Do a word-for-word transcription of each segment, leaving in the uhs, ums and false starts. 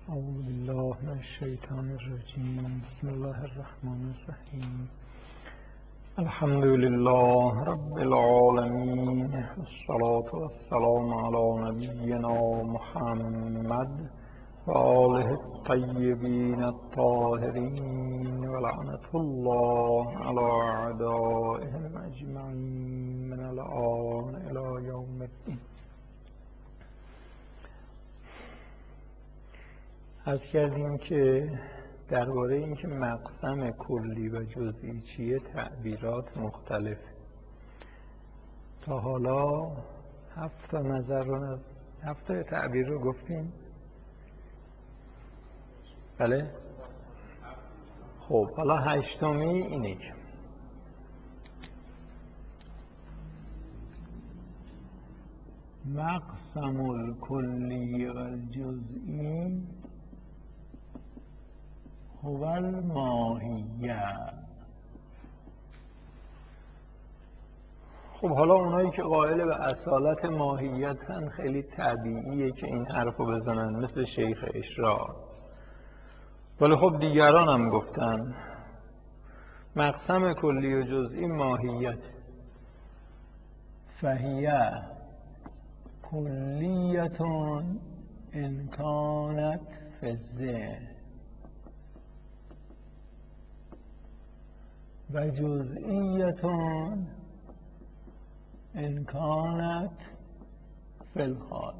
اعوذ بالله من الشیطان الرجیم. بسم الله الرحمن الرحیم. الحمد لله رب العالمین، والصلاة والسلام علی نبینا محمد و آله الطیبین الطاهرین و لعنة الله علی اعدائهم اجمعین من الآن الی یوم الدین. عرض کردیم که درباره اینکه مقسم کلی و جزئی چیه تعبیرات مختلف. تا حالا هفت تا نظر رو از هفت تا تعبیر رو گفتیم. بله؟ خب حالا هشتمی اینه که مقسم الکلی و الجزئی هو الماهیه. خب حالا اونایی که قائل به اصالت ماهیتن خیلی طبیعیه که این حرفو بزنن، مثل شیخ اشراق. ولی خب دیگران هم گفتن مقسم کلی و جزئی ماهیت، فهیه کلیتون ان کانت فی الذهن و جزئیتون ان کانت فی الخارج.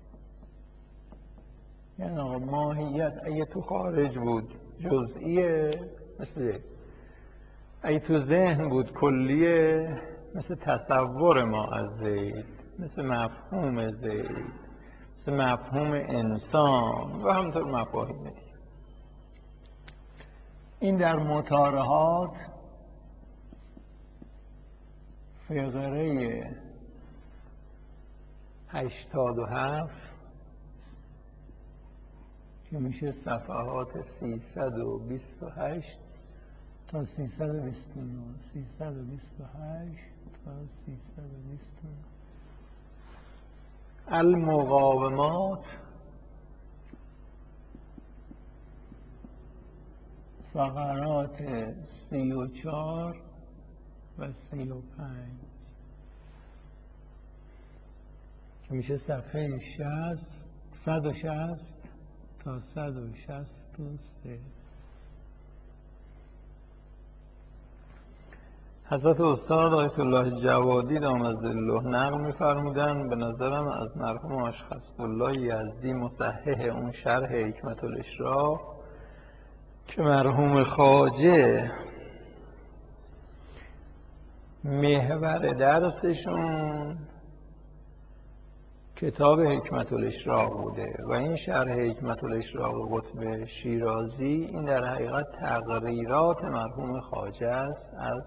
یعنی آقا ماهیت اگه تو خارج بود جزئیه مثل، اگه تو ذهن بود کلیه مثل تصور ما از زید، مثل مفهوم زید، مثل مفهوم انسان و همطور مفاهیم دیگه. این در مطارحات فقره هشتاد و هفت که میشه صفحات سیصد و بیست و هشت تا سیصد و بیست و نه، سیصد و بیست و هشت تا سیصد و بیست و نه. المقاومات فقرات سی و چار و سی و پنج که میشه صفحه شصت، صد و شصت تا صد و شصت و سه. حضرت استاد آیت الله جوادی دامت ظله نقل می‌فرمودند به نظرم از مرحوم آشخص‌الله یزدی مصحح اون شرح حکمت الاشراق که مرحوم خواجه محور درسشون کتاب حکمت الاشراق بوده و این شرح حکمت الاشراق قطب شیرازی این در حقیقت تقریرات مرحوم خواجه است. از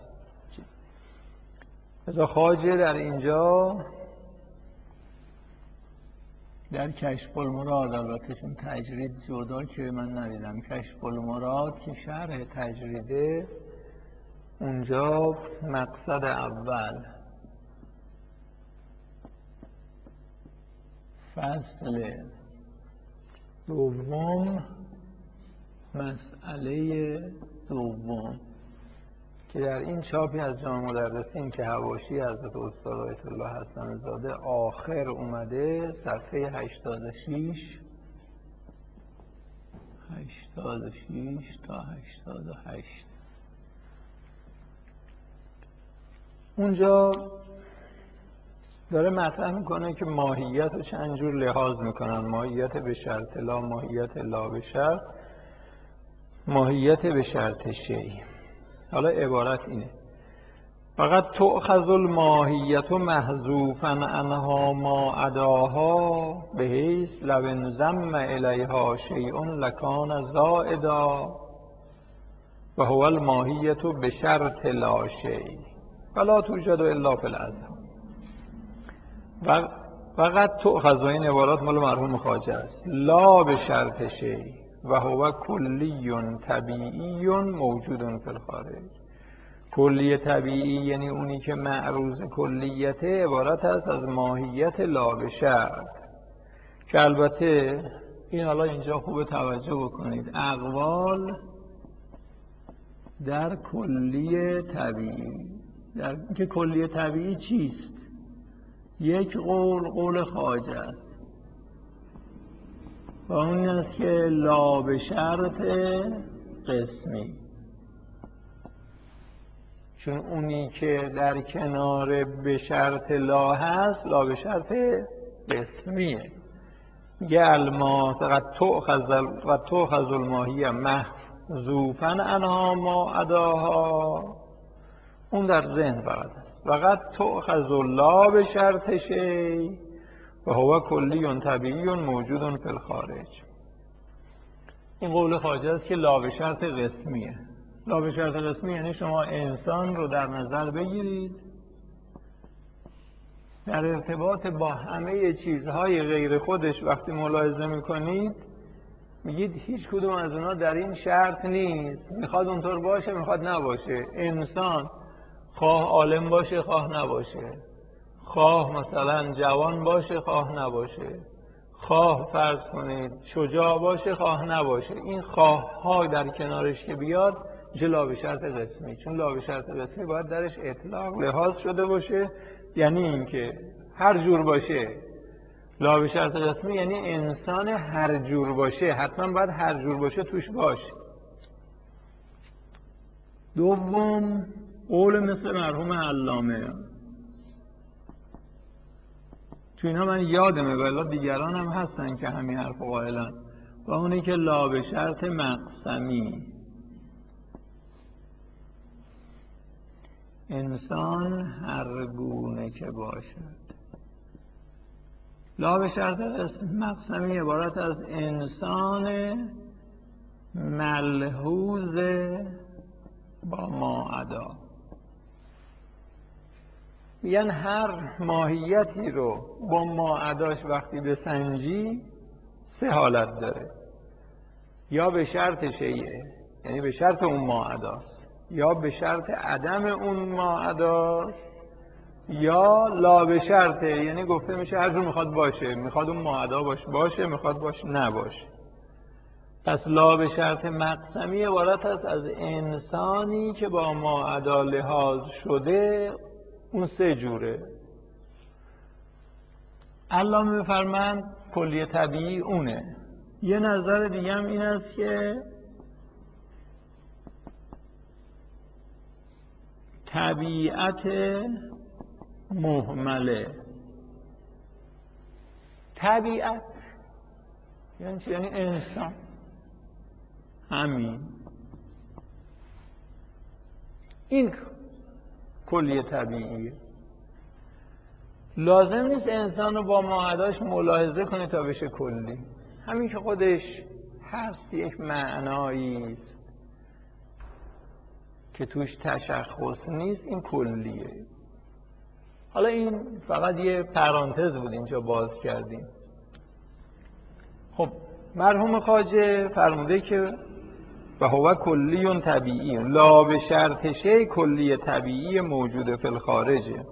از خواجه در اینجا در کشف المراد، البته چون تجرید جدا که من ندیدم، کشف المراد که شرح تجریده، اونجا مقصد اول فصل دوم مسئله دوم که در این چاپی از جامع مدرسین که حواشی حضرت استاد آیت الله حسن زاده آخر اومده، صفحه هشتاد و شش هشتاد و شش تا هشتاد و هشت. اونجا داره مطرح میکنه که ماهیت رو چند جور لحاظ میکنن: ماهیت به شرط لا، ماهیت لا به شرط، ماهیت به شرط شیء. حالا عبارت اینه: فقط تؤخذ الماهیت محذوفا عنها ما عداها بحیث لو انضم الیها شیء لکان زائدا و هو الماهیت به شرط لا شیء فلا توجد الا فی الازهار. فقط تؤخذ، و این عبارات مال مرحوم خواجه است، لا به شرط شیء و هو کلی طبیعی موجود فی الخارج. کلی طبیعی یعنی اونی که معروض کلیته عبارت است از ماهیت لا به شرط که البته این حالا اینجا خوب توجه بکنید. اقوال در کلی طبیعی. در که کلی طبیعی چیست؟ یک قول قول خواجه است و اون است که لا به شرط قسمی، چون اونی که در کنار به شرط لا هست لا به شرط قسمیه. میگه الماء قد تؤخذ الماهیه محذوفا عنها ما عداها، اون در ذهن فقط است. و قد تؤخذ لا به شرط شیء و هو کلی طبیعی موجود فی الخارج. این قول خواجه است که لا به شرط قسمیه. لا به شرط قسمی یعنی شما انسان رو در نظر بگیرید، در ارتباط با همه چیزهای غیر خودش وقتی ملاحظه میکنید میگید هیچ کدوم از اونا در این شرط نیست، میخواد اونطور باشه میخواد نباشه. انسان خواه عالم باشه خواه نباشه، خواه مثلا جوان باشه خواه نباشه، خواه فرض کنید شجاع باشه خواه نباشه، این خواه ها در کنارش که بیاد چه لا به شرط قسمی، چون لا به شرط قسمی باید درش اطلاق لحاظ شده باشه، یعنی اینکه هر جور باشه. لا به شرط قسمی یعنی انسان هر جور باشه، حتما باید هر جور باشه توش باشه. دوم قول مثل مرحوم علامه، چون اینا من یادمه ولی دیگران هم هستن که همین حرف قائلن، و اونی که لا به شرط مقسمی، انسان هر گونه که باشد. لا به شرط مقسمی عبارت از انسان ملحوظ با ما عدا. میگن هر ماهیتی رو با ما عداش وقتی بسنجی سه حالت داره، یا به شرط شیعه یعنی به شرط اون ما عداست، یا به شرط عدم اون ما عداست، یا لا به شرطه یعنی گفته میشه هر جور میخواد باشه، میخواد اون ما عدا باشه باشه میخواد باشه نباشه. پس لا به شرط مقسمی عبارت است از انسانی که با ما عدا لحاظ شده، اون سه جوره. علامه میفرمند کلی طبیعی اونه. یه نظر دیگه هم این است که طبیعت مهمله. طبیعت یعنی چی؟ یعنی انسان، همین این کلی طبیعیه. لازم نیست انسان رو با معاداش ملاحظه کنه تا بشه کلی، همین که خودش هست یک معنایی است که توش تشخص نیست، این کلیه. حالا این فقط یه پرانتز بود اینجا باز کردیم. خب مرحوم خواجه فرموده که و هو کلی طبیعی لا به شرط شیء کلی طبیعی موجود فی الخارجه،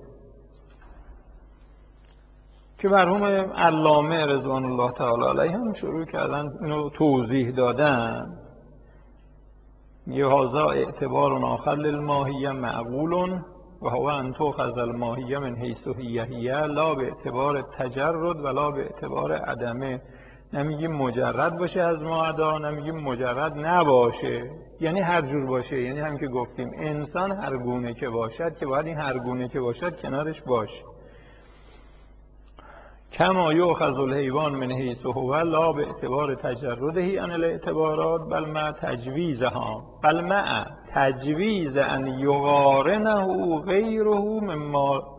که مرحوم علامه رضوان الله تعالی علیه هم شروع کردن اینو توضیح دادن. یه هازا اعتبار آخر للماهیه معقول و هو ان تؤخذ الماهیه من حیث هی هی لا به اعتبار تجرد و لا به اعتبار عدمه. نمیگیم مجرد باشه از معدا، نمیگیم مجرد نباشه، یعنی هر جور باشه، یعنی هم که گفتیم انسان هر گونه که باشد که باید این هر گونه که باشد کنارش باشه. کما یؤخذ الحیوان من حیث هو لا به اعتبار تجرده عن الاعتبارات بل مع تجویزها بل مع تجویز ان یقارنه غیره مما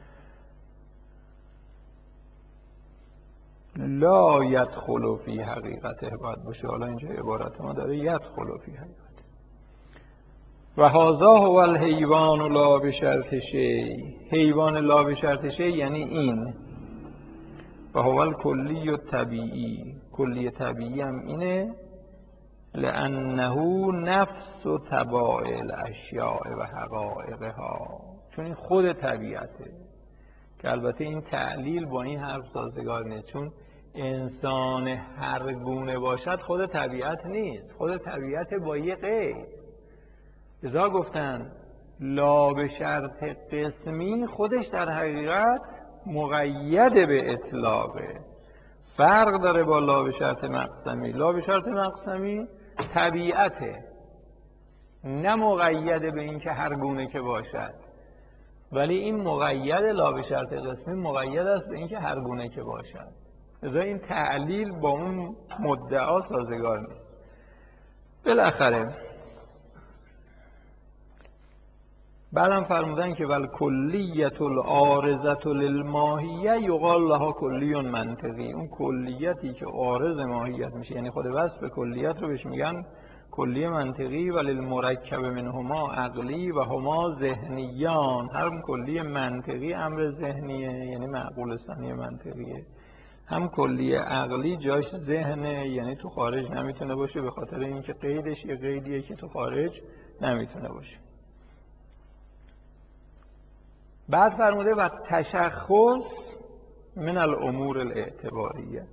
لا یدخل فی حقیقته. باید باشه، حالا اینجا عبارت ما داره یدخل فی حقیقته. و هذا هو الحیوان لا بشرط شیء، حیوان لا بشرط شیء یعنی این. و هو الکلی الطبیعی، کلی طبیعی هم اینه لانه نفس و طبائع الاشیاء و حقایقها، چون این خود طبیعته. که البته این تعلیل با این حرف سازگار نیست، چون انسان هر گونه باشد خود طبیعت نیست، خود طبیعت با یه قید. لذا گفتن لا به شرط قسمی خودش در حقیقت مقید به اطلاقه، فرق داره با لا به شرط مقسمی. لا به شرط مقسمی طبیعته، نه مقید به این که هر گونه که باشد، ولی این مقید لا به شرط قسمی مقید است به این که هر گونه که باشد. لذا این تعلیل با اون مدعا سازگار نیست. بالاخره بعدم فرمودن که ول کلیت العارضه للماهیه یقال لها کلی منطقی. اون کلیتی که عارض ماهیت میشه، یعنی خود وصف کلیت رو بهش میگن کلی منطقی. و للمرکب منهما عقلی و هما ذهنیان. هر کلی منطقی امر ذهنیه، یعنی معقول ثانی منطقیه، هم کلی عقلی جاش ذهنه، یعنی تو خارج نمیتونه باشه، به خاطر اینکه قیدش یه قیدیه که تو خارج نمیتونه باشه. بعد فرموده و تشخص من الامور الاعتباریه.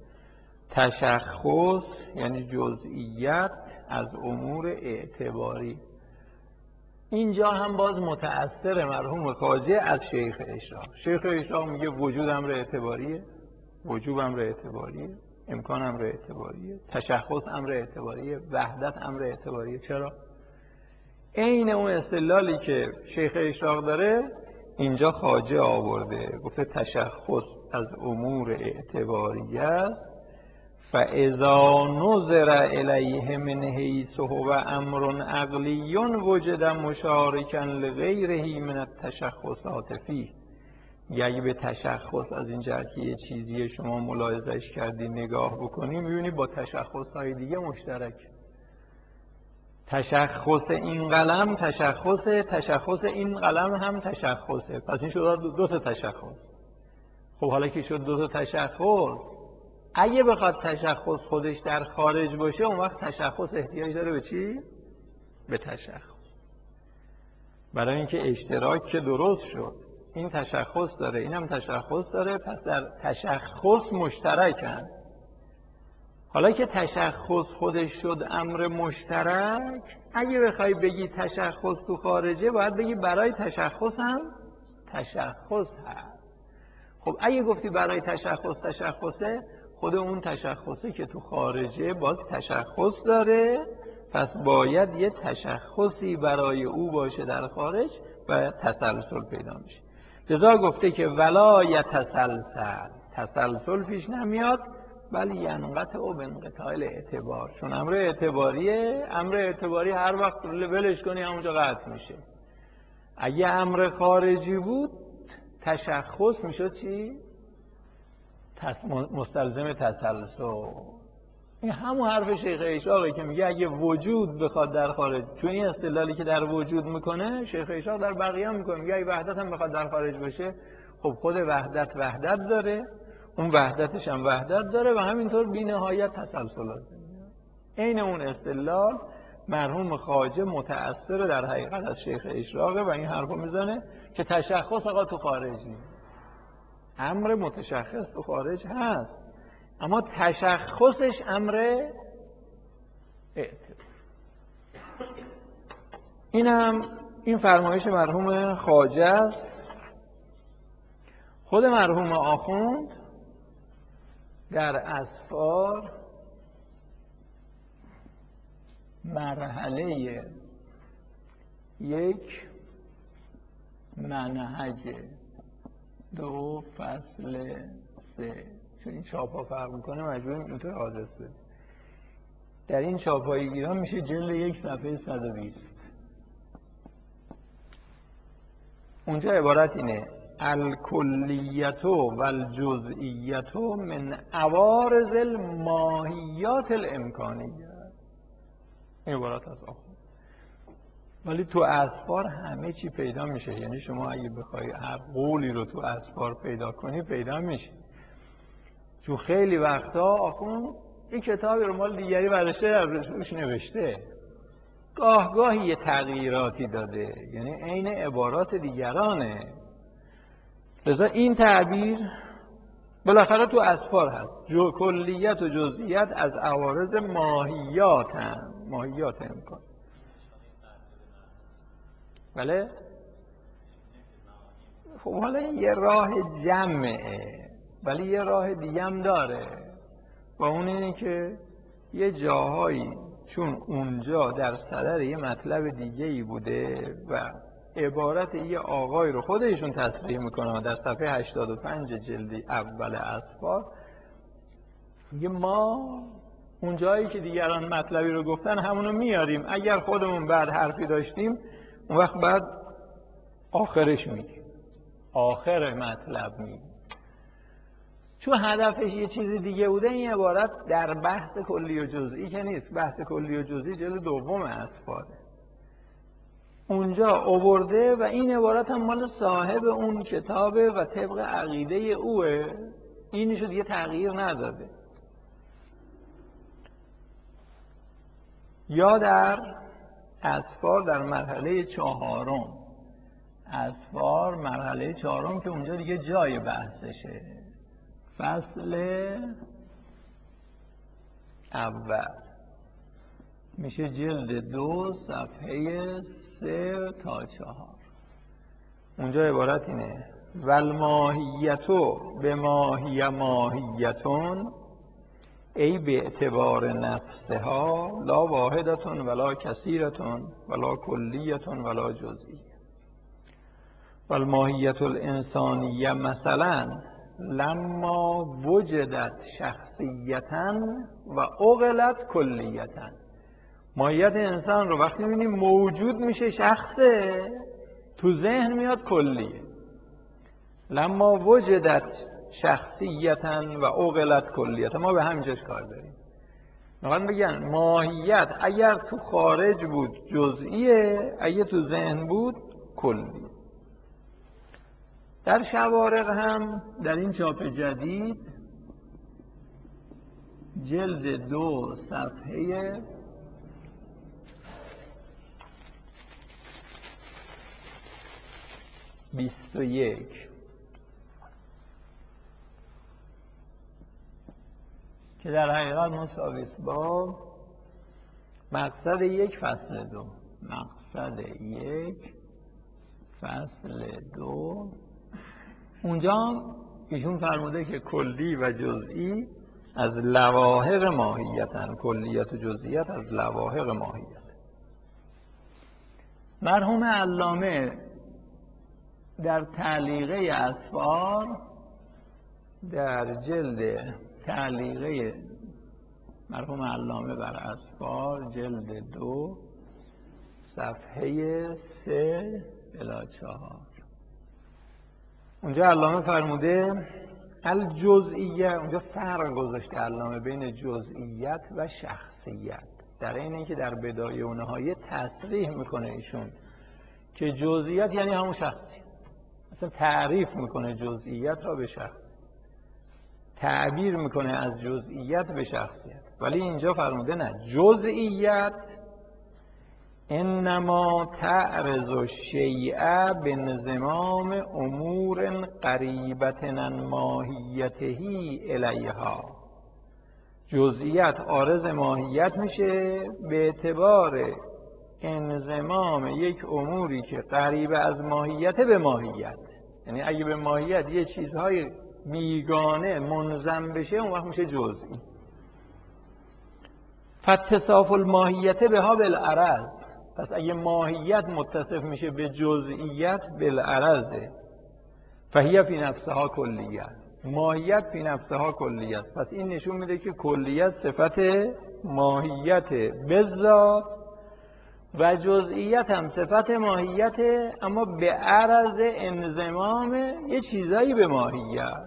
تشخص یعنی جزئیت از امور اعتباری. اینجا هم باز متأثر مرحوم خواجه از شیخ اشراق. شیخ اشراق میگه وجود امر اعتباریه، وجوب امر اعتباریه، امکان امر اعتباریه، تشخص امر اعتباریه، وحدت امر اعتباریه. چرا؟ عین اون استدلالی که شیخ اشراق داره اینجا خواجه آورده، گفته تشخص از امور اعتباریه است. فاذا نظر الیه من حیث هو امر عقلی وجد مشارکا لغیره من التشخصات فیه. اگه به تشخص از این جهت که یه چیزی شما ملاحظهش کردی نگاه بکنی، میبینی با تشخصهای دیگه مشترک. تشخص این قلم تشخصه، تشخص این قلم هم تشخصه. پس این شد دو تا تشخص. خب حالا که شد دو تا تشخص، اگه بخواد تشخص خودش در خارج باشه، اون وقت تشخص احتیاج داره به چی؟ به تشخص. برای اینکه اشتراک که درست شد، این تشخص داره، این هم تشخص داره، پس در تشخص مشترکن. حالا که تشخص خودش شد امر مشترک، اگه بخوای بگی تشخص تو خارجه، باید بگی برای تشخص هم تشخص هست. خب اگه گفتی برای تشخص تشخصه، خود اون تشخصی که تو خارجه باز تشخص داره، پس باید یه تشخصی برای او باشه در خارج و تسلسل پیدا میشه. لذا گفته که ولا یتسلسل، تسلسل پیش نمیاد، ولی ینقطع او به انقطاع اعتبار. چون امر اعتباریه، امر اعتباری هر وقت ولش کنی همونجا قطع میشه. اگه امر خارجی بود تشخص میشد چی؟ مستلزم تسلسل. این همون حرف شیخ اشراقی که میگه اگه وجود بخواد در خارج، چون این استدلالی که در وجود میکنه شیخ اشراق در بقیه هم میکنه، میگه اگه وحدت هم بخواد در خارج باشه، خب خود وحدت وحدت داره، اون وحدتش هم وحدت داره و همینطور بی نهایت تسلسلات. عین اون استدلال مرحوم خواجه متأثر در حقیقت از شیخ اشراقه و این حرفو میزنه که تشخص آقا تو خارج نیست. امر متشخص تو خارج هست، اما تشخصش امر اعتبار. اینم این فرمایش مرحوم خواجه است. خود مرحوم آخوند در اسفار مرحله یک منهج دو فصل سه، چون این چاپ ها فرق میکنه مجبوریم اینطور آدرس بدیم. در این چاپ های ایران میشه جلد یک صفحه صد و بیست. اونجا عبارت اینه: الکلیت و الجزئیت من عوارض الماهیات الامکانیه. این عبارت از آخوند. ولی تو اسفار همه چی پیدا میشه. یعنی شما اگه بخوای هر قولی رو تو اسفار پیدا کنی پیدا میشه. چون خیلی وقتا آخوند این کتابی رو مال دیگری برداشته روش نوشته، گاه گاهی یه تغییراتی داده، یعنی عین عبارات دیگرانه. لذا این تعبیر بالاخره تو اسفار هست. جو کلیت و جزئیت از عوارض ماهیات هم. ماهیات امکان. بله؟ خب حالا یه راه جمعه، ولی یه راه دیگه هم داره و اون اینه که یه جاهایی چون اونجا در صدر یه مطلب دیگه ای بوده و عبارت یه آقای رو خودشون تصریح میکنه در صفحه هشتاد و پنج جلد اول اسفار، میگه ما اون جایی که دیگران مطلبی رو گفتن همونو میاریم، اگر خودمون بعد حرفی داشتیم اون وقت بعد آخرش میگیم، آخر مطلب میگیم. چون هدفش یه چیز دیگه بوده، این عبارت در بحث کلی و جزئی که نیست. بحث کلی و جزئی جلد دوم اسفاره، اونجا آورده و این عبارت هم مال صاحب اون کتابه و طبق عقیده اوه، اینشو دیگه تغییر نداده. یا در اسفار در مرحله چهارم، اسفار مرحله چهارم که اونجا دیگه جای بحثشه، فصل اول میشه جلد دو صفحه سه تا چهار. اونجا عبارت اینه: والماهیتو به ماهی ماهیتون ای به اعتبار نفسها لا واحدتون ولا کثیرتون ولا کلیتون ولا جزئی. والماهیت الانسانیه مثلا لما وجدت شخصیتاً و اغلت کلیتاً. ماهیت انسان رو وقتی می‌بینیم موجود میشه شخصه، تو ذهن میاد کلیه. لما وجدت شخصیتاً و اغلت کلیتاً، ما به همینجاش کار داریم. میخوان بگن ماهیت اگر تو خارج بود جزئیه، اگه تو ذهن بود کلیه. در شوارق هم در این چاپ جدید جلد دو صفحه بیست و یک که در حقیقت مساویس با مقصد یک فصل دو، مقصد یک فصل دو، اونجا ایشون فرموده که کلی و جزئی از لواحق ماهیتن، کلیت و جزئیت از لواحق ماهیت. مرحوم علامه در تعلیقه اسفار در جلد تعلیقه مرحوم علامه بر اسفار جلد دو صفحه سه الی چهار، اونجا علامه فرموده الجزئیه، اونجا فرق گذاشته علامه بین جزئیت و شخصیت، در این اینکه در بدایه و نهایه تصریح میکنه ایشون که جزئیت یعنی همون شخصیت، مثلا تعریف میکنه جزئیت را به شخص، تعبیر میکنه از جزئیت به شخصیت. ولی اینجا فرموده نه، جزئیت انما تعرض الشیء بانضمام امور قریبة عن ماهیته الیها. جزئیت عارض ماهیت میشه به اعتبار انضمام یک اموری که قریب از ماهیت به ماهیت، یعنی اگه به ماهیت یه چیزهای بیگانه منضم بشه اون وقت میشه جزئی. فاتصاف الماهیت بها بالعرض، پس اگه ماهیت متصف میشه به جزئیت بالعرض، فهی فی نفسها کلیه، ماهیت فی نفسها کلیه است. پس این نشون میده که کلیت صفت ماهیت بذات و جزئیت هم صفت ماهیت، اما به عرض انضمام یه چیزایی به ماهیت.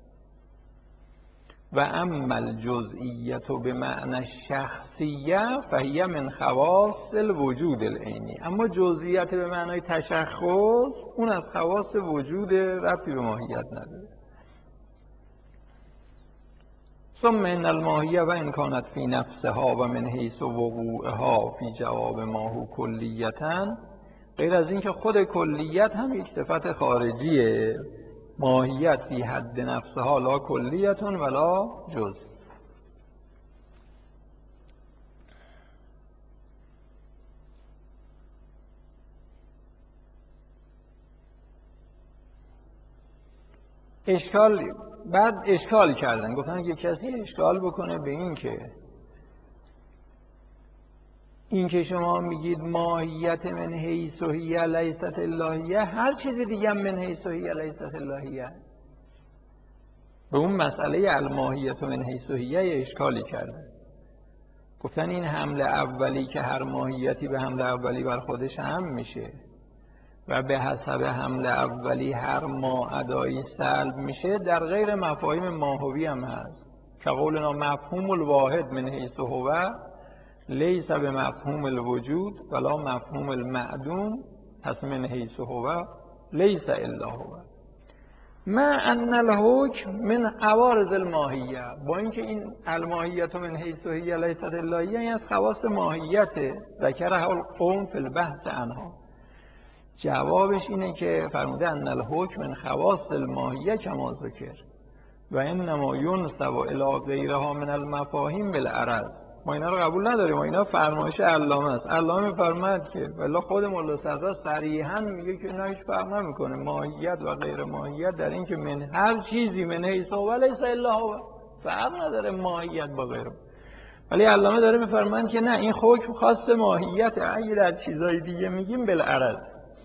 و اما الجزئیت به معنی شخصیه فهی من خواص الوجود العینی، اما جزئیت به معنای تشخص اون از خواص وجود، ربطی به ماهیت نداره. ثم ان الماهیه و ان کانت فی نفسها و من حیث وقوعها فی جواب ما هو کلیتا، غیر از این که خود کلیت هم یک صفت خارجیه ماهیت فی حد نفسها لا کلیت ولا جز. اشکال بعد اشکال کردن، گفتن که کسی اشکال بکنه به این که این که شما میگید ماهیت من حیث هی لیست الهیه، هر چیز دیگه هم من حیث هی لیست الهیه، به اون مسئله الماهیت من حیث هی اشکالی کردن. گفتن این حمله اولی که هر ماهیتی به حمله اولی بر خودش هم میشه و به حسب حمله اولی هر ما ادایی سلب میشه، در غیر مفاهیم ماهوی هم هست که قولنا مفهوم الواحد من حیث هو لیس به مفهوم الوجود ولا مفهوم المعدوم، پس من حیث هو لیس الا هو. ما ان الحکم من عوارض الماهیه، با اینکه این الماهیت من حیث هی لیست الهیه این از خواص ماهیت ذکرها القوم فی البحث عنها. جوابش اینه که فرموده ان الحکم من خواص الماهیه کما ذکر و انما ینسب الی غیرها من المفاهیم بالعرض. ما اینا رو قبول نداریم، ما اینا فرمایش علامه است. علامه می‌فرماید که والله خود مولا صدرا صریحاً میگه که اینا هیچ فرق نمیکنه ماهیت و غیر ماهیت در این که من هر چیزی من حیث و لیس الا هو، فرق نداره ماهیت با غیر. ولی علامه داره می‌فرماید که نه، این حکم خاص ماهیت، اگه در چیزای دیگه میگیم بالعرض.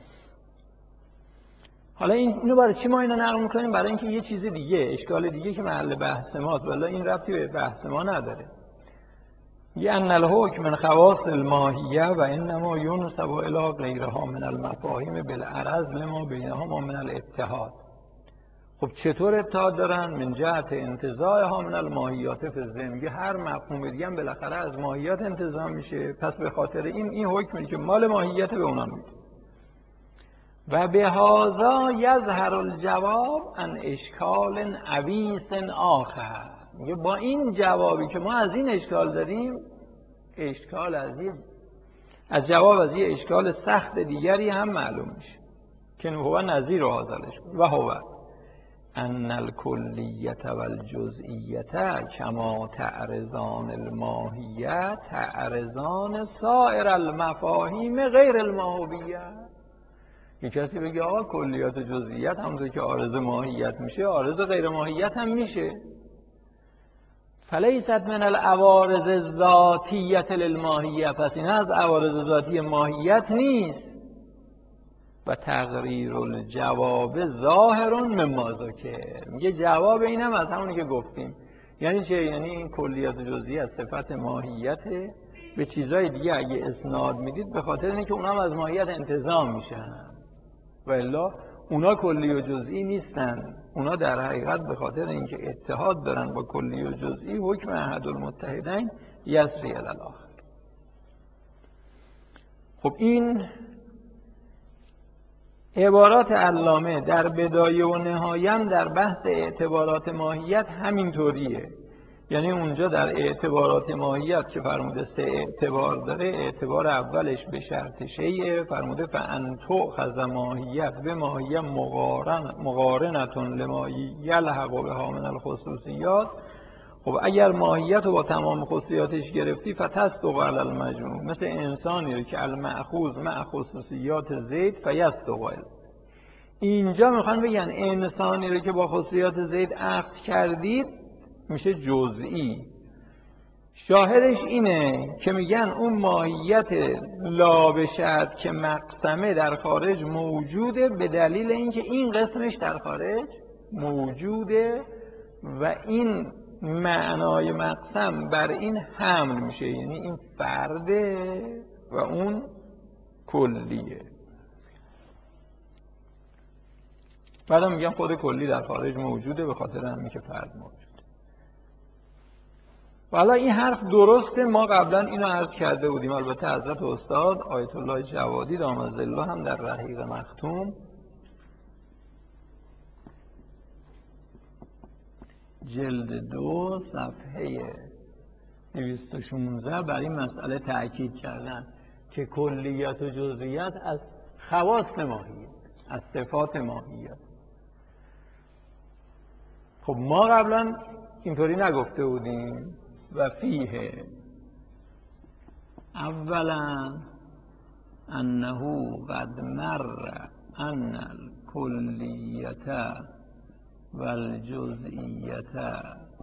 حالا این اینو برای چی ما اینو نقل می‌کنیم؟ برای اینکه یه چیز دیگه، اشکال دیگه که محل بحث ماست، والله این ربطی به بحث ما نداره. یعنی الحکم من خواص الماهیه و انما ینسب الی غیرها من المفاهیم بالعرض لما بینهما من الاتحاد. خب چطور اتحاد دارن؟ من جهت انتزاعها من الماهیات فی الذهن، میگه هر مفهوم دیگه هم بالاخره از ماهیت انتزاع میشه، پس به خاطر این این حکمی که مال ماهیت به اونها میده. و به هذا یظهر الجواب عن اشکال عویس آخر، میگه با این جوابی که ما از این اشکال داریم، اشکال از این از جواب از این اشکال سخت دیگری هم معلوم میشه که هو نظیر هذالش و هو ان الکلیت و الجزئیت کما تعرضان الماهیت تعرضان سایر المفاهیم غیر الماهویه. این کسی بگه آقا کلیات و جزئیات همونطور که عارض ماهیت میشه عارض غیر ماهیت هم میشه، فلیست من العوارض الذاتیه للماهیه، پس این از عوارض ذاتی ماهیت نیست. و تقریر الجواب ظاهر مما ذکر، میگه جواب این هم از همونی که گفتیم. یعنی چه؟ یعنی این کلیات و جزئیات صفت ماهیته، به چیزای دیگه اگه اسناد میدید به خاطر اینکه اونها هم از ماهیت انتزاع میشن، و الا اونا کلی و جزئی نیستن، اونا در حقیقت به خاطر اینکه اتحاد دارن با کلی و جزئی حکم احد المتحدین یسری الی الاخر. خب این عبارات علامه در بدایه و نهایه در بحث اعتبارات ماهیت همینطوریه. یعنی اونجا در اعتبارات ماهیت که فرموده سه اعتبار داره، اعتبار اولش به شرط شیء، فرموده فان تؤخذ ماهیت به ماهیه مقارن مقارنتون لما یلحق بها من الخصوصیات. خب اگر ماهیت رو با تمام خصوصیاتش گرفتی فتصدق علی المجموع، مثل انسانی رو که المأخوذ مع خصوصیات زید فیصدق. اینجا میخوان بگن انسانی رو که با خصوصیات زید اخذ کردید میشه جزئی. شاهدش اینه که میگن اون ماهیت لا به شرط که مقسمه در خارج موجوده، به دلیل اینکه این قسمش در خارج موجوده و این معنای مقسم بر این حمل میشه، یعنی این فرده و اون کلیه. بعدم میگم خود کلی در خارج موجوده به خاطر همین که فرد موجود. حالا این حرف درسته، ما قبلا اینو عرض کرده بودیم. البته حضرت استاد آیت الله جوادی دام ظله هم در رحیق مختوم جلد دو صفحه دویست و شانزده بر این مسئله تأکید کردن که کلیت و جزئیات از خواص ماهیت، از صفات ماهیت. خب ما قبلا اینطوری نگفته بودیم و فیه اولا انه قد مر ان الکلیت و الجزئیت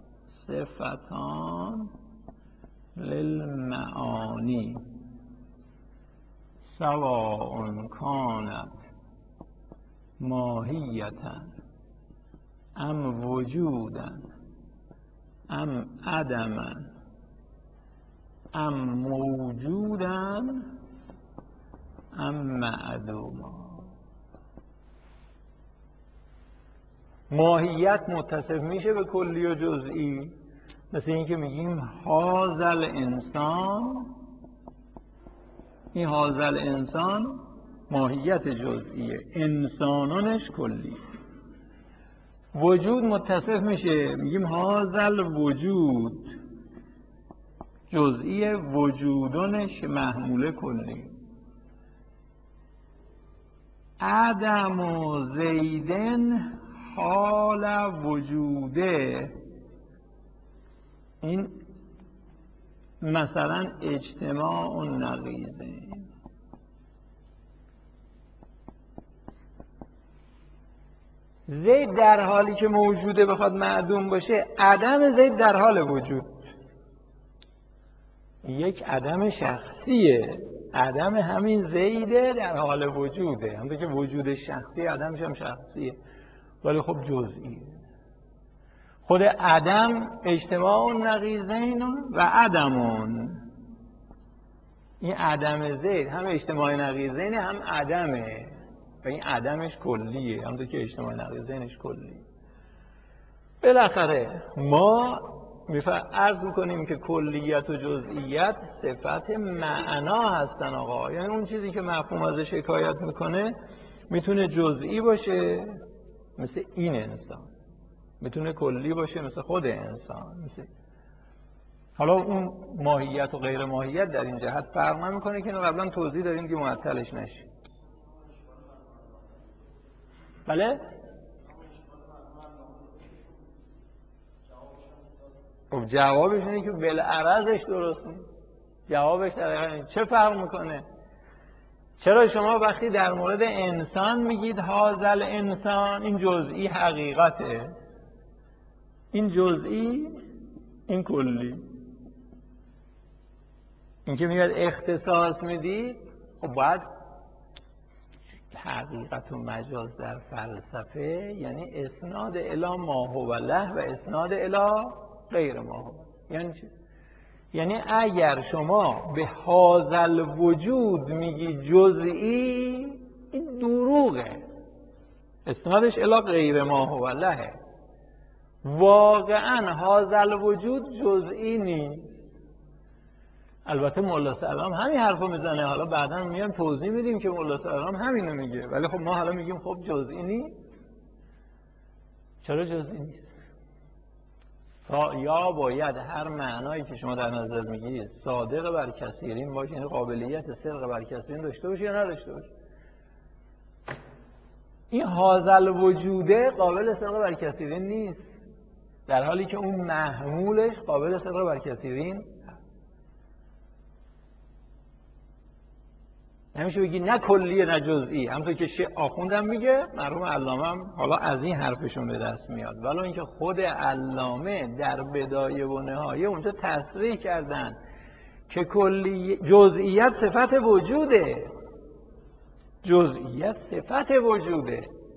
صفتان للمعانی سواء کانت ماهیتا ام وجودا ام عدما ام موجودا ام معدوما. ماهیت متصف میشه به کلی و جزئی، مثل این که میگیم هازل انسان، این هازل انسان ماهیت جزئیه، انسانانش کلی. وجود متصف میشه میگیم هازل وجود جزئی، وجودانش محموله کلی. عدم و زیدن حال وجوده، این مثلا اجتماع و نقیضه. زید در حالی که موجوده بخواد معدوم باشه، عدم زید در حال وجود یک عدم شخصیه، عدم همین زیده در حال وجوده، همونطور که وجود شخصی عدمش هم شخصیه ولی خب جزئیه. خود عدم اجتماع و نقیضین و عدمون، این عدم زید هم اجتماع نقیضین هم عدمه و این عدمش کلیه، همونطور که اجتماع نقیضینش کلیه. بالاخره ما عرض میکنیم که کلیت و جزئیت صفت معنا هستن آقا، یعنی اون چیزی که مفهوم ازش حکایت میکنه میتونه جزئی باشه مثل این انسان، میتونه کلی باشه مثل خود انسان. مثل حالا اون ماهیت و غیر ماهیت در این جهت فرق نمیکنه که اینو قبلا توضیح دادیم که معطلش نشه. بله؟ خب جوابش اینه که بالعرضش درست نیست. جوابش دقیقاً چه فرق میکنه؟ چرا شما وقتی در مورد انسان میگید هازل انسان، این جزئی حقیقته، این جزئی این کلی. این که میگید اختصاص میدید، خب باید حقیقت و مجاز در فلسفه یعنی اسناد الی ما هو له و اسناد الی غیر ما هو. یعنی چی؟ یعنی اگر شما به هازل وجود میگی جزئی، این دروغه، اسنادش الی غیر ما هو له. واقعا هازل وجود جزئی نیست. البته مولا سلام همین حرفو میزنه، حالا بعدا میام توضیح میدیم که مولا سلام همینو میگه، ولی خب ما حالا میگیم خب جزئی نیست. چرا جزئی نیست؟ یا باید هر معنایی که شما در نظر میگیرید صادق بر کثیرین باشه، یعنی قابلیت صدق بر کثیرین داشته باشه یا نداشته باشه. این هازل وجوده قابل صدق بر کثیرین نیست، در حالی که اون محمولش قابل صدق بر کثیرین. نمیشه بگی نه کلیه نه جزئی، همونطور که شیخ آخوندم میگه، مرحوم علامه هم حالا از این حرفشون به دست میاد، ولی اینکه خود علامه در بدایه و نهایه اونجا تصریح کردن که کلی جزئیت صفت وجوده، جزئیت صفت وجوده،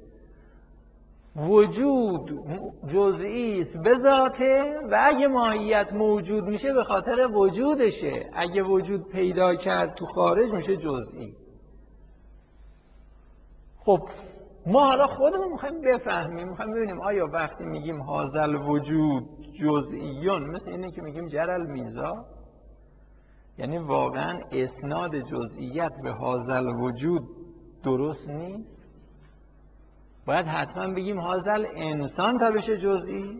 وجود جزئی است به ذاته و اگه ماهیت موجود میشه به خاطر وجودشه، اگه وجود پیدا کرد تو خارج میشه جزئی. خب ما حالا خودمون میخوایم بفهمیم، میخوایم ببینیم آیا وقتی میگیم هازل وجود جزئیون مثل اینه که میگیم جرل میزا، یعنی واقعا اسناد جزئیت به هازل وجود درست نیست، باید حتما بگیم هازل انسان تا بشه جزئی،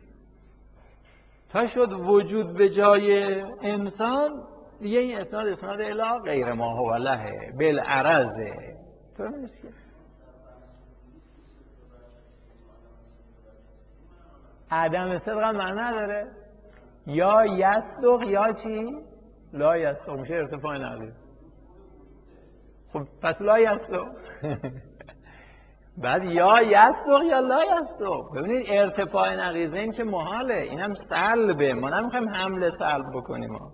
تا شد وجود به جای انسان دیگه این اسناد اسناد الی غیر ما هو له بالعرضه. تو نیست که عدم صدق هم معنی نداره. یا یصدق یا چی؟ لا یصدق میشه ارتفاع نقیض. خب پس لا یصدق. بعد یا یصدق یا لا یصدق. ببینید ارتفاع نقیضین که محاله، اینم سلبه، ما نمیخوایم حمله سلب بکنیم ما.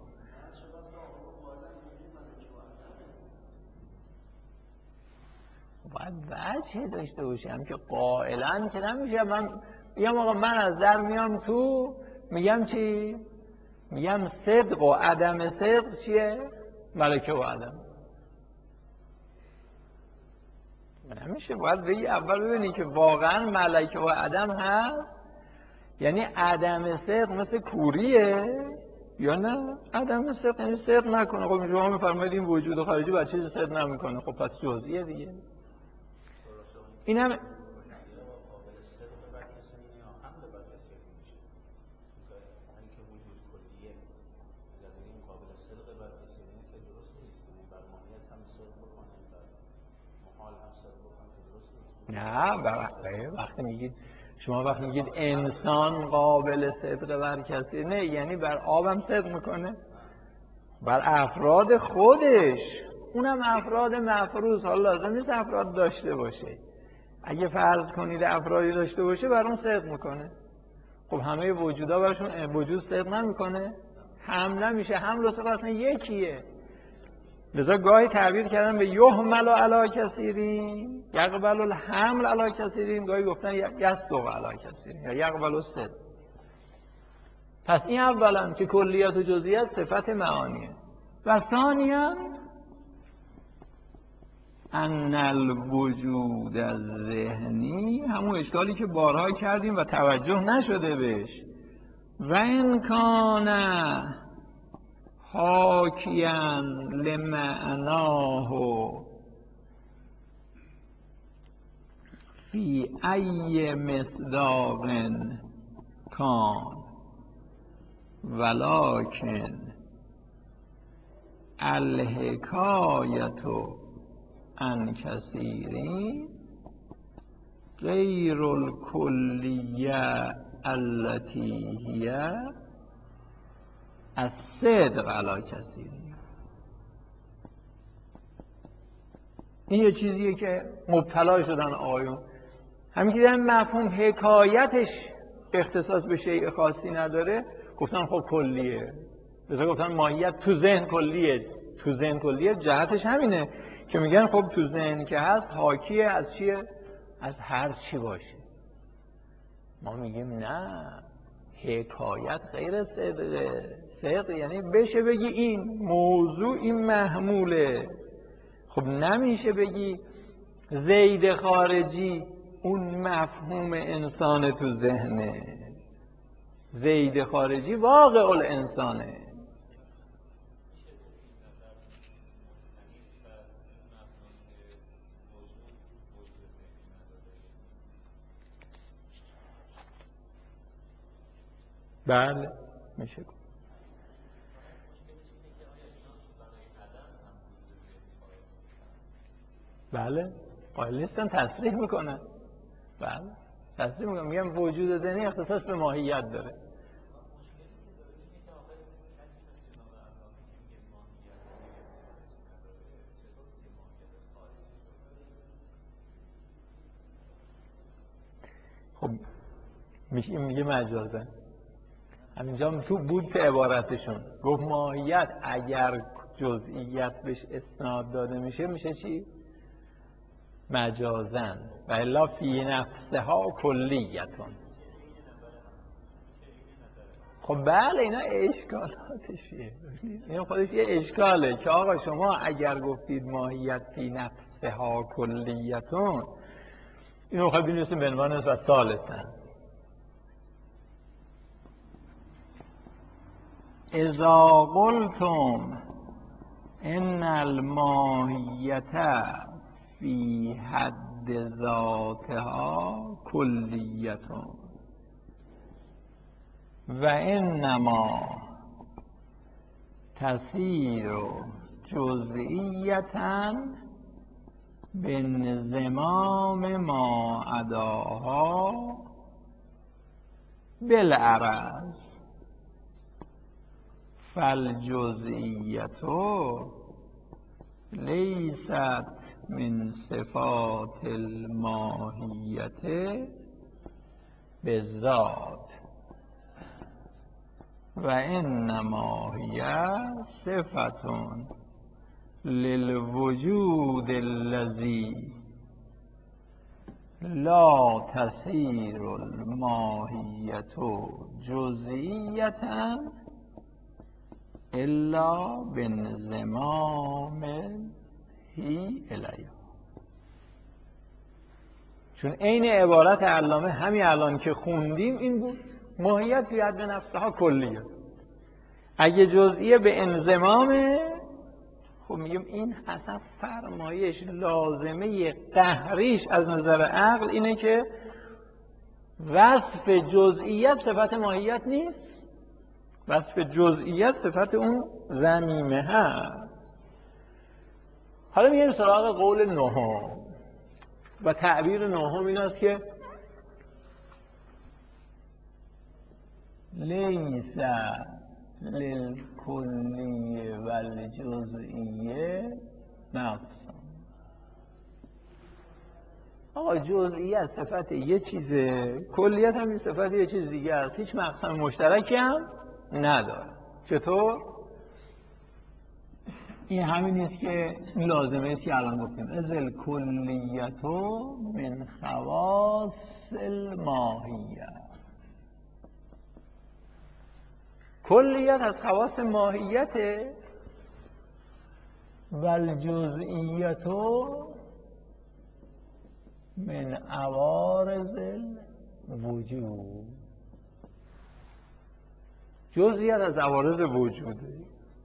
باید وجه داشته باشم که قائلا که نمیشه. من یه موقع من از در میام تو میگم چی؟ میگم صدق و عدم صدق چیه؟ ملکه و عدم. نمیشه. باید بگی اول ببینی که واقعا ملکه و عدم هست، یعنی عدم صدق مثل کوریه یا نه؟ عدم صدق یعنی صدق نکنه. خب شما میفرمایید این وجود خارجی باید چیزی صدق نمیکنه، خب پس جزئیه دیگه. اینم نه. وقتی میگید شما وقتی میگید انسان قابل صدق بر کسی، نه یعنی بر آبم صدق میکنه، بر افراد خودش، اونم افراد مفروض. حالا لازم نیست افراد داشته باشه. اگه فرض کنید افرادی داشته باشه بر اون صدق میکنه. خب همه وجودا برشون وجود صدق نمیکنه؟ حمله میشه. حمل و صدق اصلا یکیه. لذا گاهی تعبیر کردن به یحمل علی کثیرین یقبل الحمل علی کثیرین، گاهی گفتن یصدق علی کثیرین یا یقبل الصدق. پس این اولا که کلیات و جزئیات صفت معانیه، و ثانیا ان الوجود الذهنی، همون اشکالی که بارها کردیم و توجه نشده بهش، و ان کان حاکیاً لمعناه فی ای مصداق کان ولکن الحکایة عن کثیرین غیر الکلیه التي هی الصدق علی کثیرین. این یه چیزیه که مبتلا شدن آقایون. همین که در مفهوم حکایتش اختصاص به شیء خاصی نداره، گفتن خب کلیه. مثلا گفتن ماهیت تو ذهن کلیه. تو ذهن کلیه جهتش همینه که میگن خب تو ذهن که هست حاکیه از چیه؟ از هر چی باشه. ما میگیم نه، حکایت غیر صدقه. صدق یعنی بشه بگی این موضوع این محموله. خب نمیشه بگی زید خارجی اون مفهوم انسان تو ذهنه. زید خارجی واقع الانسانه. بله میشه. بله قائل نیستن، تصریح میکنن. بله تصریح میکنن، میگم وجود ذهنی اختصاص به ماهیت داره. خب میشه میگه مجازن. همینجا تو بود که عبارتشون گفت ماهیت اگر جزئیت بهش اسناد داده میشه میشه چی؟ مجازن. و الا فی نفسها کلیتون. خب بله اینا اشکالاتشیه. این خودش یه اشکاله که آقا شما اگر گفتید ماهیت فی نفسها کلیتون، اینو خواهی بینویسیم به عنوان و ثالثاً اذا قلتم ان الماهیت فی حد ذاتها کلیتون و انما تصیر جزئیتا بانضمام ما عداها بالعرض فالجزئیت لیست من صفات الماهیت بالذات و انما هی صفت للوجود الذی لا تصیر الماهیت جزئیة الا بانضمام هی الیها. چون عین عبارت علامه همین الان که خوندیم این بود، ماهیت فی حد نفسها کلیه. اگه جزئیه به انضمامه، خب میگیم این اصلا فرمایش لازمه قهریش از نظر عقل اینه که وصف جزئیت صفت ماهیت نیست، وصف جزئیت صفت اون ضمیمه هست. حالا میگیم سراغ قول نهم و تعبیر نهم این است که لیس للکلیه و الجزئیه نقصان. آقا جزئیت صفت یه چیزه، کلیت هم این صفت یه چیز دیگه است، هیچ مقصد مشترکی هم نداره. چطور؟ این همین نیست که این لازمه است که الان گفتیم از الکلیت من خواص الماهیه. کلیت از خواص ماهیته و الجزئیت من عوارض الوجود. جزئیت از عوارض وجوده.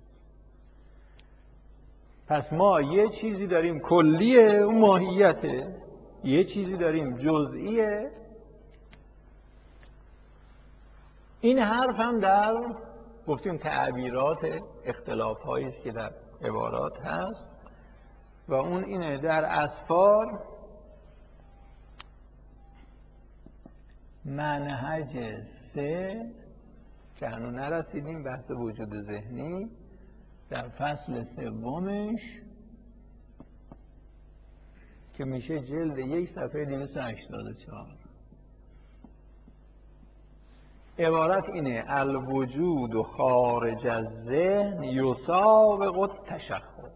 پس ما یه چیزی داریم کلیه، اون ماهیته، یه چیزی داریم جزئیه. این حرف هم در گفتیم تعبیرات اختلاف هایی است که در عبارات هست و اون اینه در اسفار منهج سه که هنوز نرسیدیم، بحث وجود ذهنی، در فصل سومش که میشه جلد یک صفحه دویست و هشتاد و چهار، عبارت اینه: الوجود خارج از ذهن یسابق التشخص.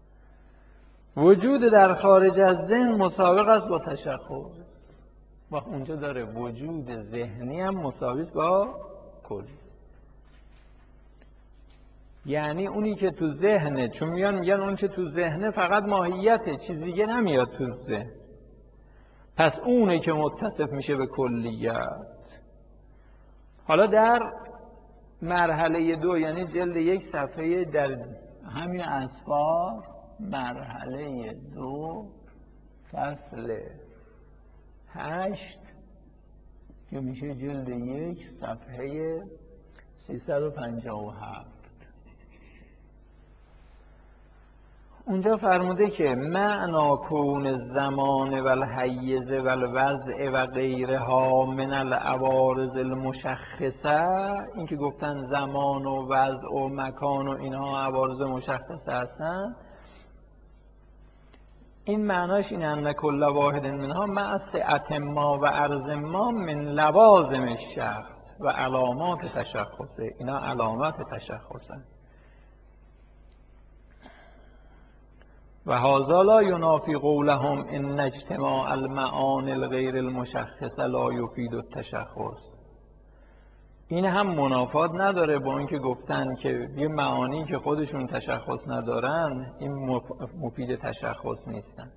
وجود در خارج از ذهن مسابق است با تشخص. و اونجا داره وجود ذهنی هم مساوی است با کلی. یعنی اونی که تو ذهنه، چون میان میگن اون که تو ذهنه فقط ماهیته، چیز دیگه نمیاد تو ذهن، پس اونه که متصف میشه به کلیت. حالا در مرحله دو، یعنی جلد یک صفحه در همین اسفار، مرحله دو فصل هشت که میشه جلد یک صفحه سیصد و پنجاه و هفت، اونجا فرموده که معنا کون الزمان و الحیز و الوضع و غیرها من العوارض المشخصه، این که گفتن زمان و وضع و مکان و اینها عوارض مشخصه هستن، این معناش این ان کل واحد منها مع سعة ما و عرض ما من لوازم الشخص و علامات تشخصه. اینا علامات تشخصه. و هذا لا ینافی قولهم ان اجتماع المعانی الغیر المشخصه لا یفید التشخص. این هم منافات نداره با اینکه گفتن که یه معانی که خودشون تشخص ندارن این مفید تشخص نیستن.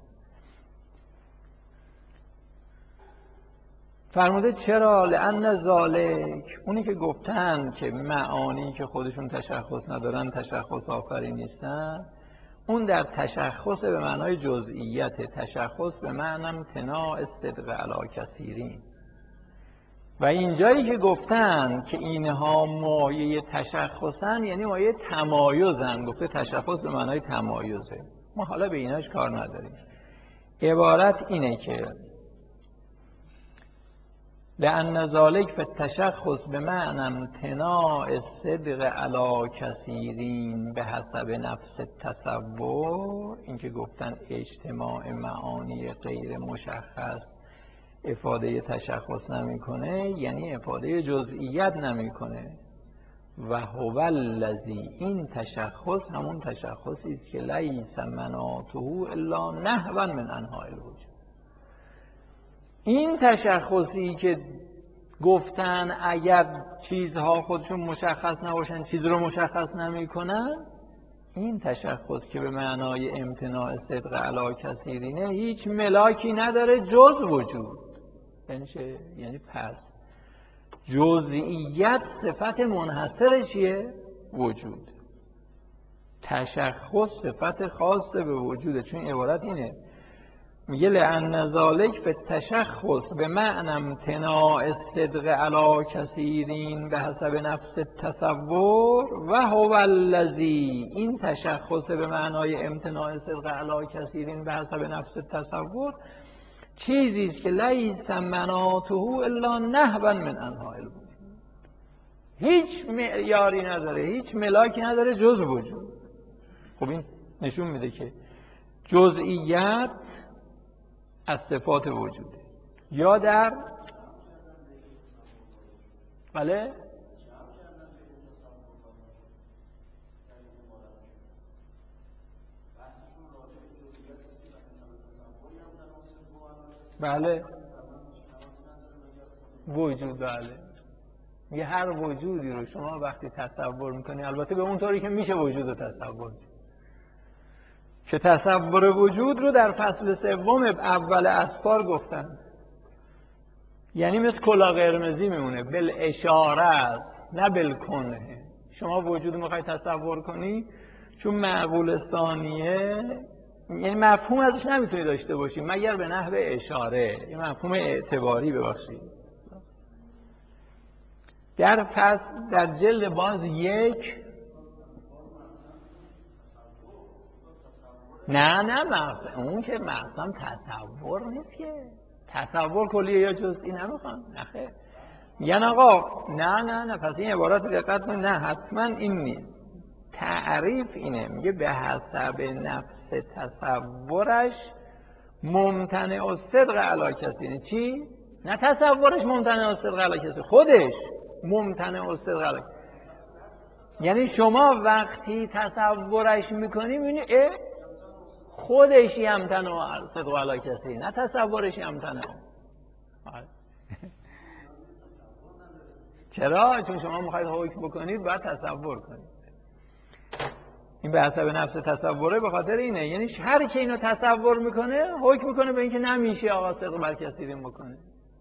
فرموده چرا؟ لأن ذالک، اونی که گفتن که معانی که خودشون تشخص ندارن تشخص آفرین نیستن، اون در تشخص به معنای جزئیت، تشخص به معنی امتناع الصدق علی کثیرین. و اینجایی که گفتن که اینها مایه تشخصن یعنی مایه تمایزن، گفته تشخص به معنای تمایزه. ما حالا به ایناش کار نداریم. عبارت اینه که لأن ذلك فی التشخص بمعنی امتناع الصدق علی کثیرین به حسب نفس التصور. این که گفتن اجتماع معانی غیر مشخص افاده تشخص نمیکنه، یعنی افاده جزئیت نمیکنه. و هو الذی، این تشخص همون تشخصی است که لیس مناطه الا نحوا من انحاء الوجود. این تشخصی که گفتن اگر چیزها خودشون مشخص نباشن چیز رو مشخص نمیکنن، این تشخص که به معنای امتناع صدق علی کثیرینه هیچ ملاکی نداره جز وجود. یعنی چه؟ یعنی پس جزئیت صفت منحصر چیه؟ وجود. تشخص صفت خاص به وجوده. چون عبارت اینه، میگه لأن ذلک فی التشخص به معنی امتناع الصدق علی کثیرین به حسب نفس التصور و هو الذی، این تشخص به معنای امتناع صدق علی کثیرین به حسب نفس التصور چیزی است که لیس مناطه الا نحوا من انحاء الوجود، هیچ معیاری نداره، هیچ ملاکی نداره جز وجود. خب این نشون میده که جزئیت از صفات وجوده. یا در بله بله وجود، بله یه هر وجودی رو شما وقتی تصور میکنی، البته به اون طوری که میشه وجود رو تصور، که تصور وجود رو در فصل سوم اول اسفار گفتن، یعنی مثل کلاه قرمزی میمونه، بالاشاره است نه بالکنه. شما وجود میخوای تصور کنی، چون معقول ثانیه یعنی مفهوم ازش نمیتونی داشته باشی مگر به نحو اشاره، یه مفهوم اعتباری. ببخشید در فصل در جلد باز یک نه نه مقصد اون که مقصد تصور نیست، که تصور کلیه یا جزئی نمیخوان. نخیر میگن آقا نه نه نه پس این عبارت دقت کن، نه حتما این نیست. تعریف اینه، میگه به حسب نفس تصورش ممتنع الصدق علی کثیرین. چی؟ نه تصورش ممتنع الصدق علی کثیرین، خودش ممتنع الصدق علی. یعنی شما وقتی تصورش میکنی میبینی اه خودش یمتنع الصدق علی کثیرین، نه تصورش یمتنع. چرا؟ چون شما میخواید حکم بکنید باید تصور کنید. این به حسب نفس تصوره به خاطر اینه، یعنی هر کی اینو تصور میکنه حکم میکنه به اینکه نمیشه آقا صدق بر کثیرین بکنه.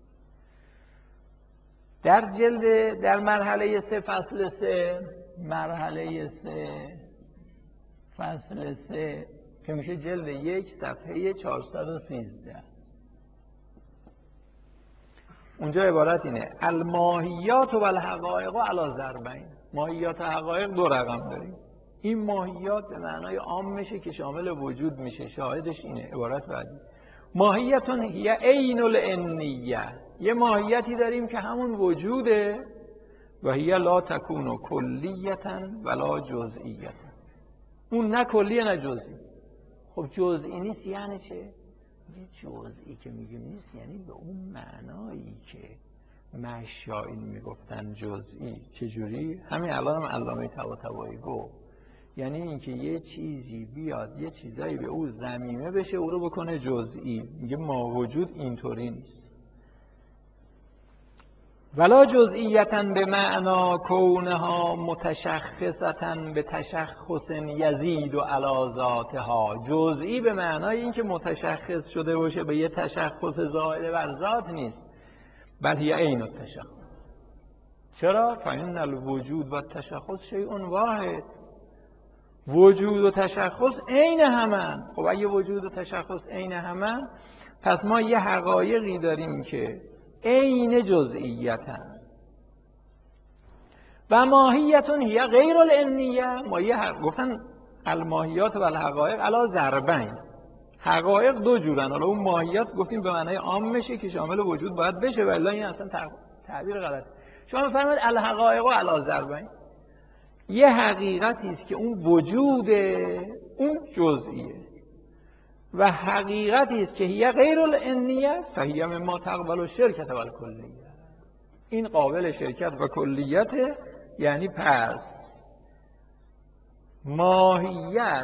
در جلد در مرحله سه فصل سه مرحله سه فصل سه که میشه جلد یک صفحه چهارصد و سیزده، اونجا عبارت اینه الماهیات و الحقایق علی ضربین. ماهیات و حقایق دو رقم داریم. این ماهیات به معنای عام میشه که شامل وجود میشه. شاهدش اینه عبارت بعدی، ماهیتون هی عین الانیه، یه ماهیتی داریم که همون وجوده، و هی لا تکون کلیتا ولا جزئیتا، اون نه کلیه نه جزئی. خب جزئی نیست یعنی چه؟ یه جزئی که میگیم نیست یعنی به اون معنایی که مشایین میگفتن جزئی. چجوری؟ همین الان هم علامه طباطبایی گفت، یعنی اینکه یه چیزی بیاد یه چیزایی به او ضمیمه بشه او رو بکنه جزئی. میگه ما وجود اینطوری نیست. ولا جزئیتا به معنا کونها متشخصتا به تشخص یزید و علی ذاتها، جزئی به معنای اینکه متشخص شده باشه به یه تشخص زائد بر ذات نیست، بل هی عین التشخص. چرا؟ فإن الوجود و التشخص شیء واحد، وجود و تشخص عین همن. خب اگه وجود و تشخص عین همن، پس ما یه حقایقی داریم که عین جزئیتن و ماهیتون هی غیر الانیه. ما یه گفتن الماهیات و الحقایق علی ضربین، حقایق دو جورن. حالا اون ماهیت گفتیم به معنای عام میشه که شامل وجود باید بشه، ولی این اصلا تعبیر غلطه. شما میفرمایید الحقایق و علی ضربین، یه حقیقتی است که اون وجوده، اون جزئیه، و حقیقتی است که هی غیر الانیه فهی مما تقبل الشرکت و الکلیه، این قابل شرکت و کلیت. یعنی پس ماهیت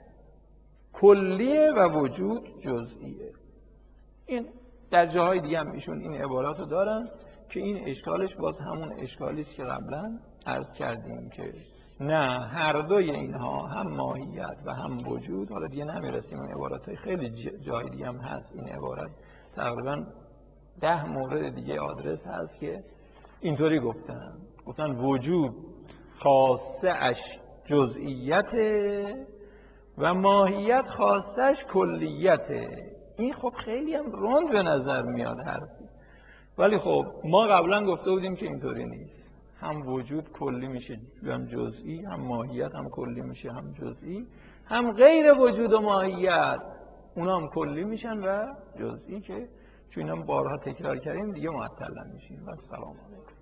کلیه و وجود جزئیه. این در جاهای دیگه هم ایشون این عبارات رو دارن که این اشکالش باز همون اشکالی است که قبلا عرض کردیم که نه، هر دوی اینها هم ماهیت و هم وجود. حالا دیگه نمیرسیم، این عبارات های خیلی جای دیگه هم هست. این عبارت تقریبا ده مورد دیگه آدرس هست که اینطوری گفتن گفتن وجود خاصه اش جزئیت و ماهیت خاصش کلیته. این خب خیلی هم روند به نظر میاد حرفی، ولی خب ما قبلا گفته بودیم که اینطوری نیست. هم وجود کلی میشه هم جزئی، هم ماهیت هم کلی میشه هم جزئی، هم غیر وجود و ماهیت اونا هم کلی میشن و جزئی، که چون اینا بارها تکرار کردیم دیگه معطل نمیشیم. و السلام علیکم.